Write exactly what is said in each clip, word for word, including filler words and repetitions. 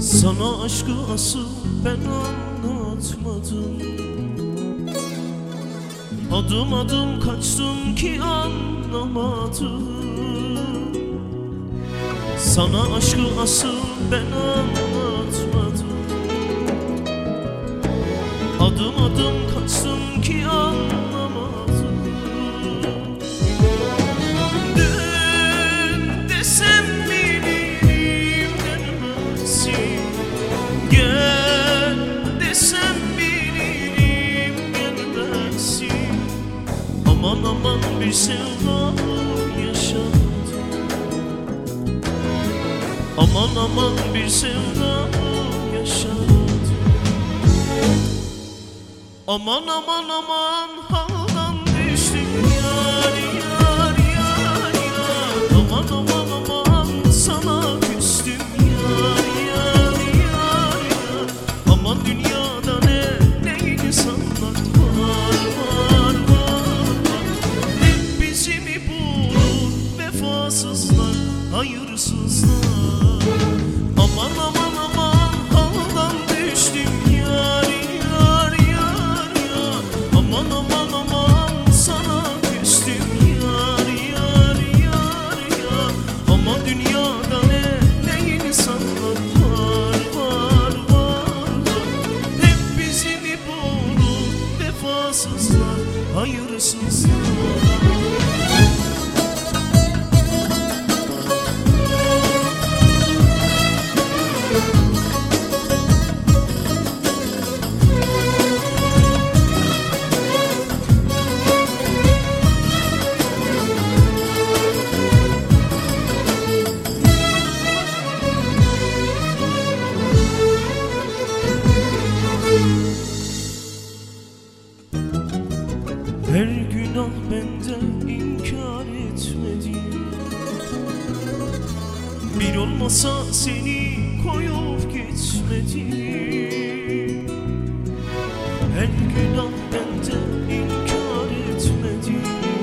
Sana aşkı asıl ben anlatmadım. Adım adım kaçtım ki anlamadım. Sana aşkı asıl ben anlatmadım. Adım adım kaçtım ki anlamadım. Dön desem bilirim dönmezsin. Gel desem bilirim gelmezsin. Aman aman bir sevda yaşadım. Aman aman bir sevda yaşadım. Aman aman aman haldan düştüm yar yar yar yar. Aman aman aman sana küstüm yar yar yar yar. Aman dünyada ne ne insanlar var var var var. Hep bizi mi bulur vefasızlar, hayırsızlar. Aman aman aman haldan düştüm yar yar yar yar. Aman aman aman sana küstüm yar yar yar yar. Aman dünyada ne ne insanlar var var var var. Hep bizi mi bulur vefasızlar, hayırsızlar. Her günah benden inkar etmedim. Bir olmasa seni koyup gitmedim. Her günah benden inkar etmedim.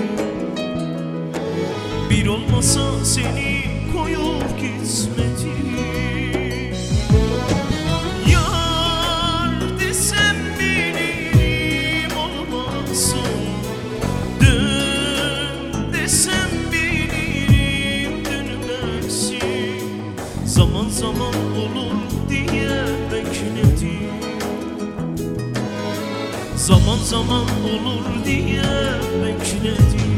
Bir olmasa seni koyup gitmedim. Yar desem bilirim olmasın. Zaman zaman olur diye bekledim. Zaman zaman olur diye bekledim.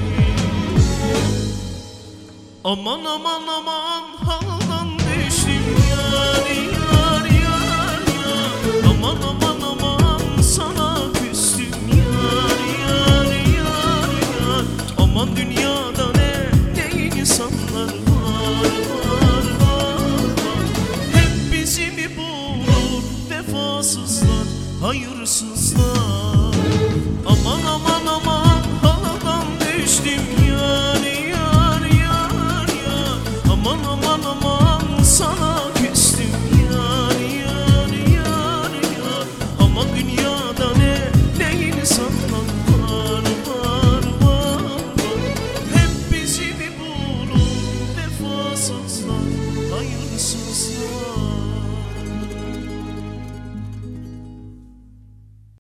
Aman aman aman haldan düştüm yar yar yar yar. Aman aman aman sana küstüm yar yar yar yar. Aman dünyada ne ne insanlar var var var var. Hep bizi mi bulur vefasızlar, hayırsızlar. Aman aman aman haldan düştüm yar yar yar yar. Aman aman aman sana küstüm yar yar yar yar. Aman dünyada ne ne insanlar var var var var. Hep bizi mi bulur vefasızlar, hayırsızlar.